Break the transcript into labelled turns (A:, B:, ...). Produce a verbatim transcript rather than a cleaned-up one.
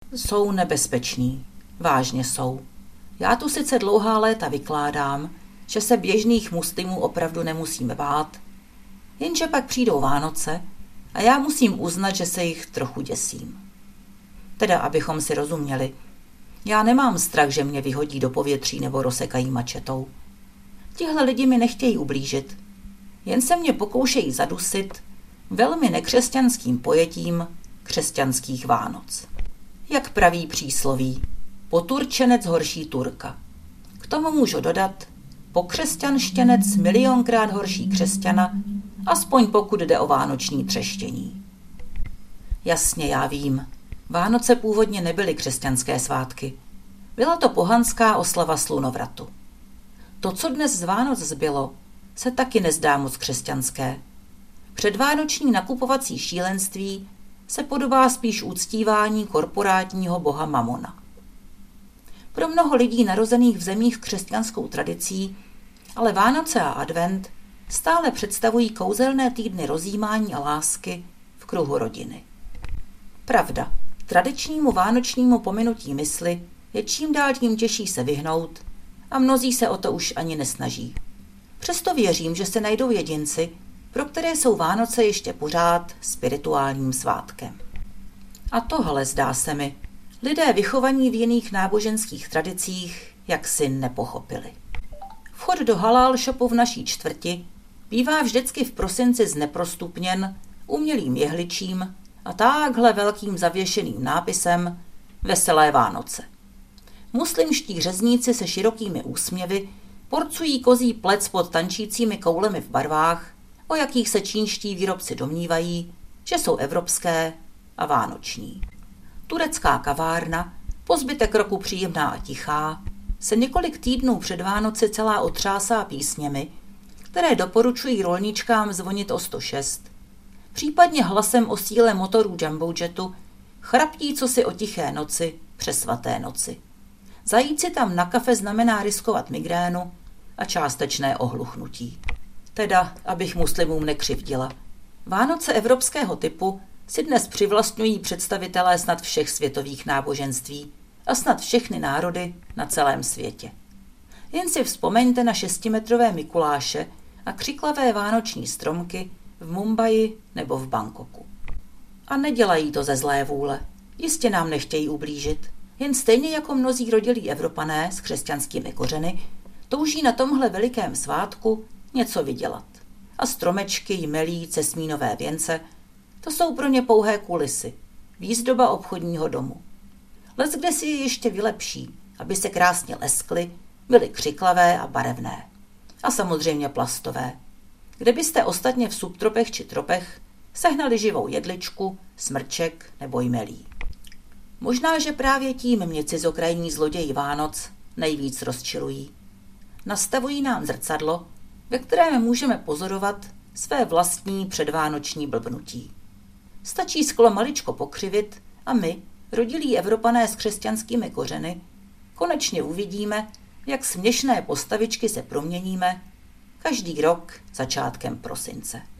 A: Jsou nebezpeční. Vážně jsou. Já tu sice dlouhá léta vykládám, že se běžných muslimů opravdu nemusíme bát, jenže pak přijdou Vánoce a já musím uznat, že se jich trochu děsím. Teda, abychom si rozuměli, já nemám strach, že mě vyhodí do povětří nebo rozsekají mačetou. Tihle lidi mi nechtějí ublížit, jen se mě pokoušejí zadusit velmi nekřesťanským pojetím křesťanských Vánoc. Jak praví přísloví, poturčenec horší Turka. K tomu můžu dodat, pokřesťanštěnec milionkrát horší křesťana, aspoň pokud jde o vánoční třeštění. Jasně, já vím, Vánoce původně nebyly křesťanské svátky. Byla to pohanská oslava slunovratu. To, co dnes z Vánoc zbylo, se taky nezdá moc křesťanské. Předvánoční nakupovací šílenství se podobá spíš uctívání korporátního boha Mamona. Pro mnoho lidí narozených v zemích křesťanskou tradicí, ale Vánoce a advent stále představují kouzelné týdny rozjímání a lásky v kruhu rodiny. Pravda, tradičnímu vánočnímu pominutí mysli je čím dál tím těžší se vyhnout a mnozí se o to už ani nesnaží. Přesto věřím, že se najdou jedinci, pro které jsou Vánoce ještě pořád spirituálním svátkem. A tohle, zdá se mi, lidé vychovaní v jiných náboženských tradicích jaksi nepochopili. Vchod do halál shopu v naší čtvrti bývá vždycky v prosinci zneprostupněn umělým jehličím a táhle velkým zavěšeným nápisem Veselé Vánoce. Muslimští řezníci se širokými úsměvy porcují kozí plec pod tančícími koulemi v barvách, o jakých se čínští výrobci domnívají, že jsou evropské a vánoční. Turecká kavárna, po zbytek roku příjemná a tichá, se několik týdnů před Vánoci celá otřásá písněmi, které doporučují rolničkám zvonit o sto šest, případně hlasem o síle motorů Jumbojetu chraptí cosi o tiché noci přes svaté noci. Zajít si tam na kafe znamená riskovat migrénu a částečné ohluchnutí. Teda, abych muslimům nekřivdila. Vánoce evropského typu si dnes přivlastňují představitelé snad všech světových náboženství a snad všechny národy na celém světě. Jen si vzpomeňte na šestimetrové Mikuláše a křiklavé vánoční stromky v Mumbai nebo v Bangkoku. A nedělají to ze zlé vůle. Jistě nám nechtějí ublížit. Jen stejně jako mnozí rodilí Evropané s křesťanskými kořeny touží na tomhle velikém svátku něco vydělat. A stromečky, jmelí, cesmínové věnce, to jsou pro ně pouhé kulisy, výzdoba obchodního domu. Leckde si je ještě vylepší, aby se krásně leskly, byly křiklavé a barevné. A samozřejmě plastové. Kde byste ostatně v subtropech či tropech sehnali živou jedličku, smrček nebo jmelí. Možná, že právě tím mě cizokrajní zloději Vánoc nejvíc rozčilují. Nastavují nám zrcadlo, ve kterém můžeme pozorovat své vlastní předvánoční blbnutí. Stačí sklo maličko pokřivit a my, rodilí Evropané s křesťanskými kořeny, konečně uvidíme, jak směšné postavičky se proměníme každý rok začátkem prosince.